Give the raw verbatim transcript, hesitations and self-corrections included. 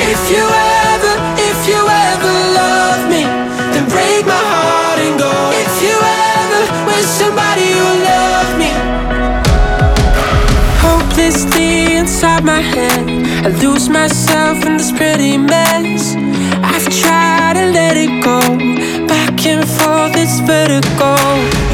If you ever, if you ever love me, then break my heart and go. If you ever with somebody who love me. Hopelessly inside my head, I lose myself in this pretty mess. I've tried to let it go, back and forth, it's vertigo.